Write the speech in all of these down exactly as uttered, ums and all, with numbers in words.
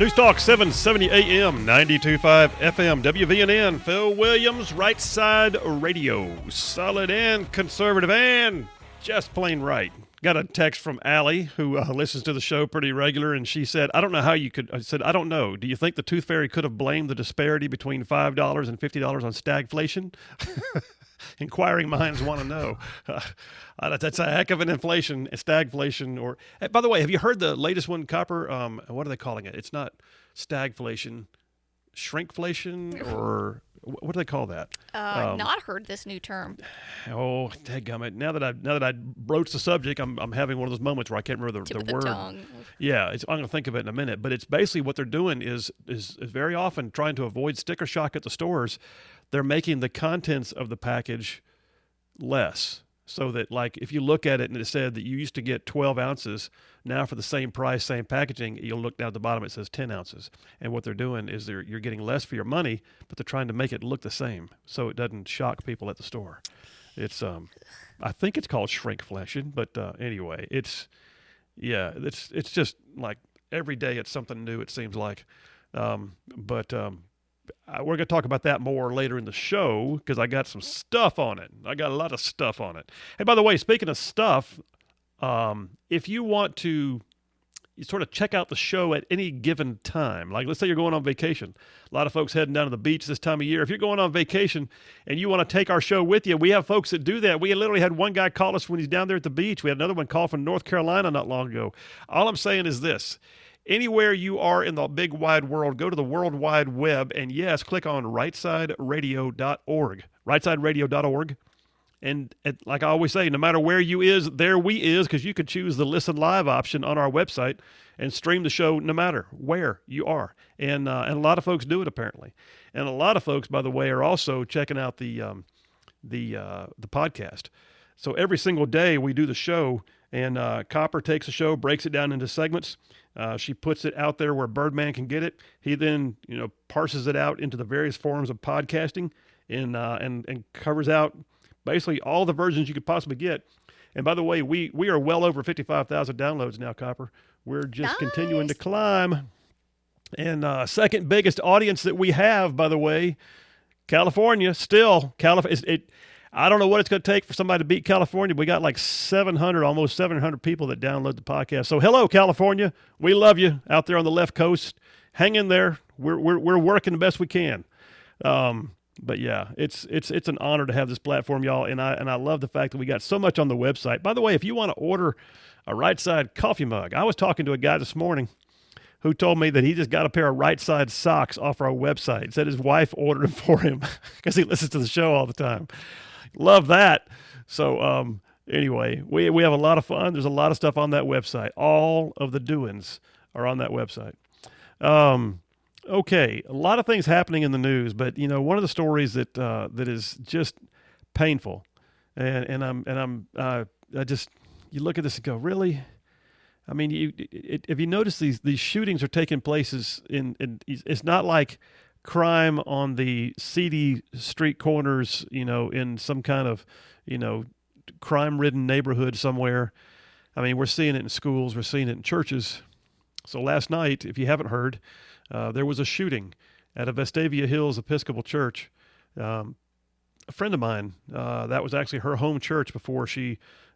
News Talk seven seventy A M, ninety-two point five F M, W V N N, Phil Williams, Right Side Radio. Solid and conservative and just plain right. Got a text from Allie, who uh, listens to the show pretty regular, and she said, I don't know how you could, I said, I don't know. Do you think the Tooth Fairy could have blamed the disparity between five dollars and fifty dollars on stagflation? Inquiring minds want to know. Uh, that's a heck of an inflation, stagflation. Or, hey, by the way, have you heard the latest one, Copper? Um, what are they calling it? It's not stagflation, shrinkflation, or what do they call that? Uh, um, not heard this new term. Oh, dadgummit. Now that I now that I broached the subject, I'm I'm having one of those moments where I can't remember the, Tip the of the word. tongue. Yeah, it's, I'm going to think of it in a minute. But it's basically what they're doing is, is is very often trying to avoid sticker shock at the stores. They're making the contents of the package less. So that, like, if you look at it and it said that you used to get twelve ounces, now for the same price, same packaging, you'll look down at the bottom, it says ten ounces. And what they're doing is they're you're getting less for your money, but they're trying to make it look the same so it doesn't shock people at the store. It's, um, I think it's called shrinkflation, but uh, anyway, it's, yeah, it's it's just like every day it's something new, it seems like. Um, but, um, we're going to talk about that more later in the show because I got some stuff on it. I got a lot of stuff on it. Hey, by the way, speaking of stuff, um, if you want to you sort of check out the show at any given time, like let's say you're going on vacation. A lot of folks heading down to the beach this time of year. If you're going on vacation and you want to take our show with you, we have folks that do that. We literally had one guy call us when he's down there at the beach. We had another one call from North Carolina not long ago. All I'm saying is this. Anywhere you are in the big wide world, go to the World Wide Web and, yes, click on right side radio dot org, right side radio dot org. And, and like I always say, no matter where you is, there we is, because you could choose the listen live option on our website and stream the show no matter where you are. And uh, and a lot of folks do it, apparently. And a lot of folks, by the way, are also checking out the um, the uh, the podcast. So every single day we do the show, and uh, Copper takes the show, breaks it down into segments. Uh, she puts it out there where Birdman can get it. He then, you know, parses it out into the various forms of podcasting and uh, and and covers out basically all the versions you could possibly get. And by the way, we we are well over fifty-five thousand downloads now, Copper. We're just Nice. continuing to climb. And uh, second biggest audience that we have, by the way, California. Still, California. It, I don't know what it's going to take for somebody to beat California. We got like seven hundred, almost seven hundred people that download the podcast. So hello, California. We love you out there on the left coast. Hang in there. We're we're we're working the best we can. Um, but yeah, it's it's it's an honor to have this platform, y'all. And I and I love the fact that we got so much on the website. By the way, if you want to order a Right Side coffee mug, I was talking to a guy this morning who told me that he just got a pair of Right Side socks off our website. He said his wife ordered them for him because he listens to the show all the time. Love that. So um, anyway, we we have a lot of fun. There's a lot of stuff on that website. All of the doings are on that website. Um, okay, a lot of things happening in the news, but you know, one of the stories that uh, that is just painful, and and I'm and I'm uh, I just you look at this and go, really? I mean, you it, if you notice these these shootings are taking places in, in it's not like crime on the seedy street corners, you know, in some kind of, you know, crime-ridden neighborhood somewhere. I mean, we're seeing it in schools. We're seeing it in churches. So last night, if you haven't heard, uh, there was a shooting at a Vestavia Hills Episcopal Church. Um, a friend of mine, uh, that was actually her home church before she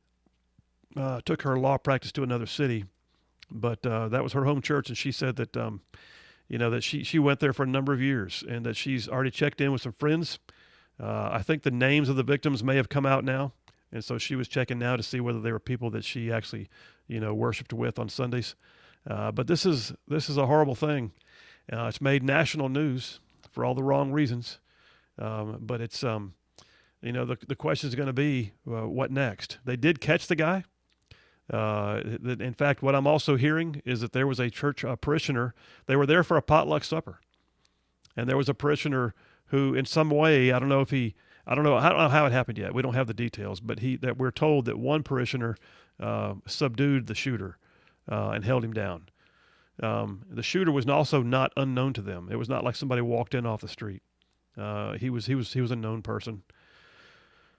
uh, took her law practice to another city. But uh, that was her home church, and she said that um, You know, that she, she went there for a number of years and that she's already checked in with some friends. Uh, I think the names of the victims may have come out now. And so she was checking now to see whether they were people that she actually, you know, worshiped with on Sundays. Uh, but this is this is a horrible thing. Uh, it's made national news for all the wrong reasons. Um, but it's, um, you know, the, the question is going to be, uh, what next? They did catch the guy. Uh, in fact, what I'm also hearing is that there was a church a parishioner. They were there for a potluck supper, and there was a parishioner who, in some way, I don't know if he, I don't know, I don't know how it happened yet. We don't have the details, but he that we're told that one parishioner uh, subdued the shooter uh, and held him down. Um, the shooter was also not unknown to them. It was not like somebody walked in off the street. Uh, he was he was he was a known person.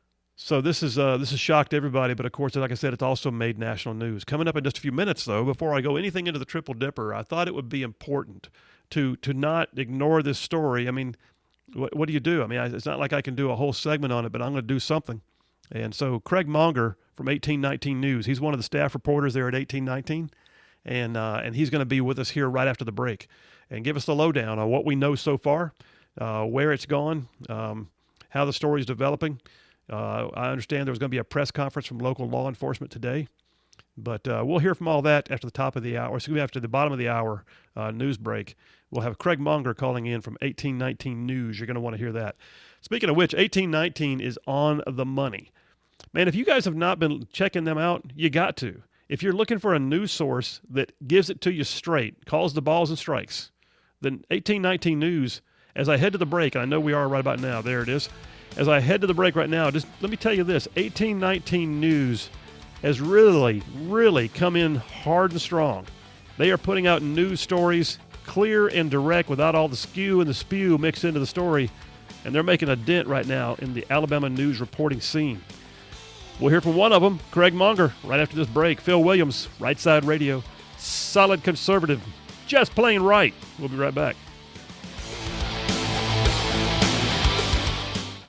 So this is uh, this has shocked everybody, but of course, like I said, it's also made national news. Coming up in just a few minutes, though, before I go anything into the Triple Dipper, I thought it would be important to to not ignore this story. I mean, what, what do you do? I mean, I, it's not like I can do a whole segment on it, but I'm going to do something. And so Craig Monger from eighteen nineteen News, he's one of the staff reporters there at eighteen nineteen, and uh, and he's going to be with us here right after the break and give us the lowdown on what we know so far, uh, where it's gone, um, how the story is developing. Uh, I understand there was going to be a press conference from local law enforcement today, but uh, we'll hear from all that after the top of the hour. Excuse me, after the bottom of the hour uh, news break. We'll have Craig Monger calling in from eighteen nineteen News. You're going to want to hear that. Speaking of which, eighteen nineteen is on the money. Man, if you guys have not been checking them out, you got to. If you're looking for a news source that gives it to you straight, calls the balls and strikes, then eighteen nineteen News, as I head to the break, and I know we are right about now, there it is. As I head to the break right now, just let me tell you this, eighteen nineteen News has really, really come in hard and strong. They are putting out news stories clear and direct without all the skew and the spew mixed into the story, and they're making a dent right now in the Alabama news reporting scene. We'll hear from one of them, Craig Monger, right after this break. Phil Williams, Right Side Radio, solid conservative, just plain right. We'll be right back.